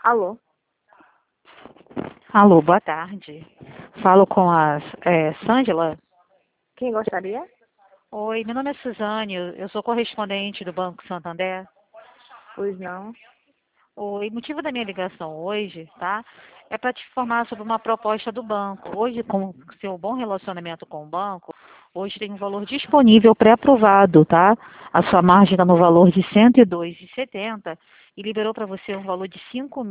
Alô? Alô, boa tarde. Falo com a Sângela. Quem gostaria? Oi, meu nome é Suzane, eu sou correspondente do Banco Santander. Pois não. O motivo da minha ligação hoje, tá? É para te informar sobre uma proposta do banco. Hoje, com seu bom relacionamento com o banco, hoje tem um valor disponível pré-aprovado, tá? A sua margem está no valor de R$ 102,70 e liberou para você um valor de R$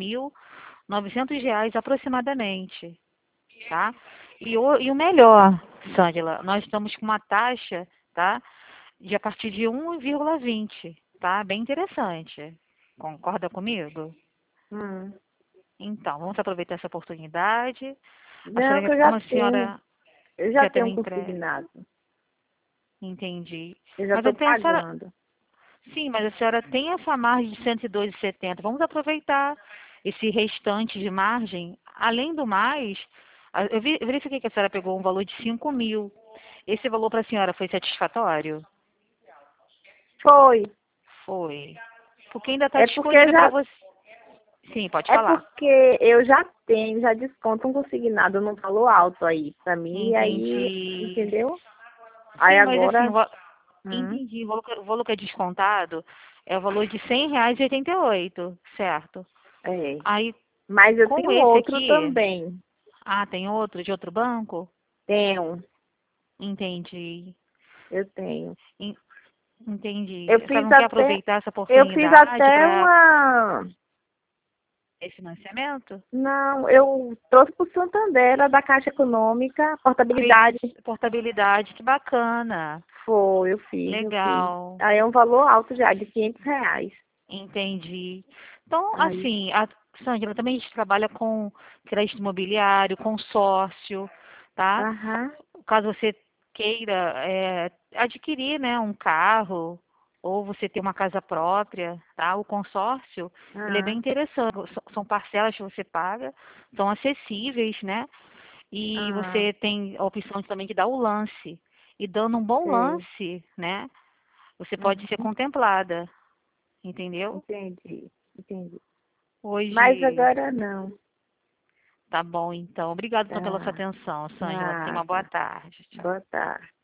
5.900 aproximadamente, tá? E o melhor, Sângela, nós estamos com uma taxa, tá? De a partir de 1,20, tá? Bem interessante. Concorda comigo? Hum. Então, vamos aproveitar essa oportunidade. A Não, que senhora, eu já como a tenho. senhora Eu já já tem tenho um um empre... consignado. Entendi. Eu já Mas estou então a senhora, pagando. sim, mas a senhora tem essa margem de 102,70. Vamos aproveitar esse restante de margem. Além do mais, eu verifiquei que a senhora pegou um valor de 5.000. Esse valor para a senhora foi satisfatório? Foi. Foi. Porque ainda está É porque eu disponível para já. você. Sim, pode É falar. porque eu já tenho, já desconto um consignado num valor alto aí pra mim, e aí, Entendi. entendeu? Aí Sim, mas assim, agora. Hum, entendi. O valor que é descontado é o valor de R$ 100,88, certo? é. Aí, Mas eu com tenho esse outro aqui, também. tem outro de outro banco? Tenho. Entendi. Eu tenho. En- Entendi. Eu A senhora fiz não quer até. aproveitar essa Eu fiz oportunidade até para uma. financiamento? Não, eu trouxe para o Santander, era da Caixa Econômica, portabilidade. Portabilidade, que bacana. Foi, eu fiz. Legal. Aí é um valor alto já, de R$ 500. Entendi. Então, Aí, assim, Sângela, também a gente trabalha com crédito imobiliário, consórcio, tá? aham, Caso você queira adquirir, né, um carro ou você ter uma casa própria, tá? O consórcio, ele é bem ah, interessante. São parcelas que você paga, são acessíveis, né? E ah, você tem a opção também de dar o lance. E dando um bom sei. lance, né? Você pode ser Uhum, contemplada, entendeu? entendi, entendi. Mas Hoje, agora não. tá bom, então. Obrigada então, pela sua Tá, atenção, Sângela. Tenha uma boa nada. tarde. Tchau. Boa tarde.